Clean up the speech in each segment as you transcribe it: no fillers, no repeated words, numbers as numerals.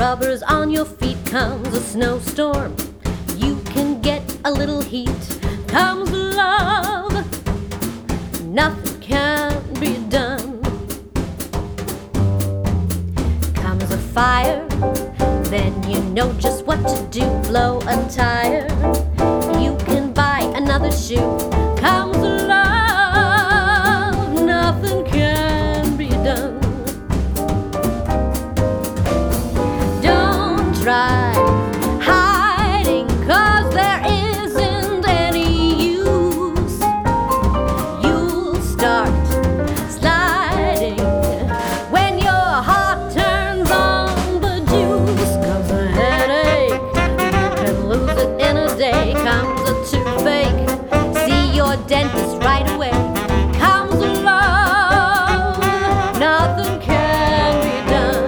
rubbers on your feet. Comes a snowstorm, you can get a little heat. Comes love, nothing can be done. Comes a fire, then you know just what to do. Blow a tire, you can buy another shoe. Comes love, nothing can be done. Don't try hiding, 'cause there isn't any use. You'll start sliding when your heart turns on the juice. Comes a headache, you can lose it in a day. Comes a toothache, see your dentist right away. Comes love, nothing can be done.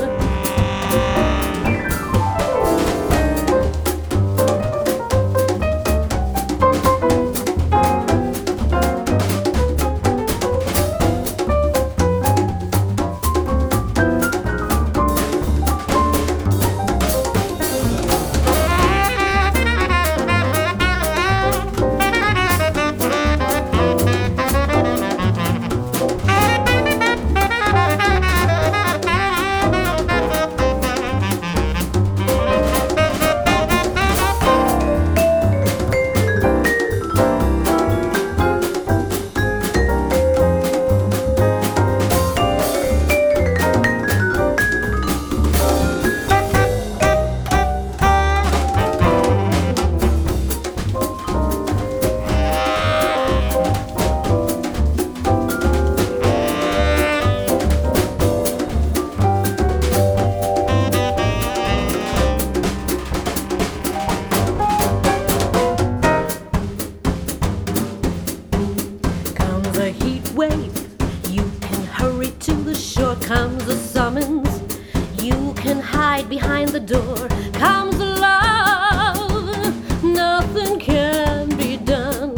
Comes a heat wave, you can hurry to the shore. Comes a summons, you can hide behind the door. Comes love, nothing can be done.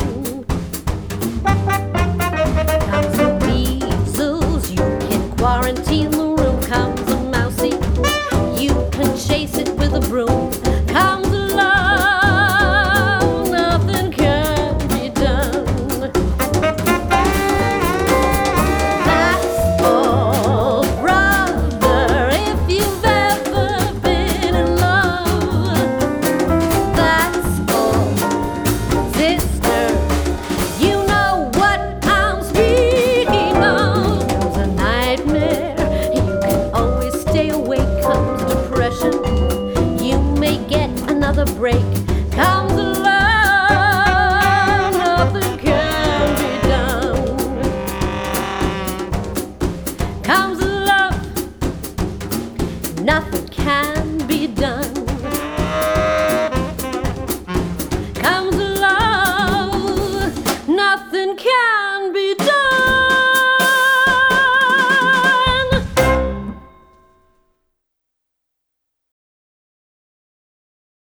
Comes a measles, you can quarantine the room. Comes a mousey, you can chase it with a broom. Comes love, nothing can be done. That's all, brother, if you've ever been in love. That's all, sister, you know what I'm speaking of. Comes a nightmare, you can always stay awake. Comes depression, you may get another break. Comes love, nothing can be done. Comes love, nothing can be done. Comes love, nothing can be done.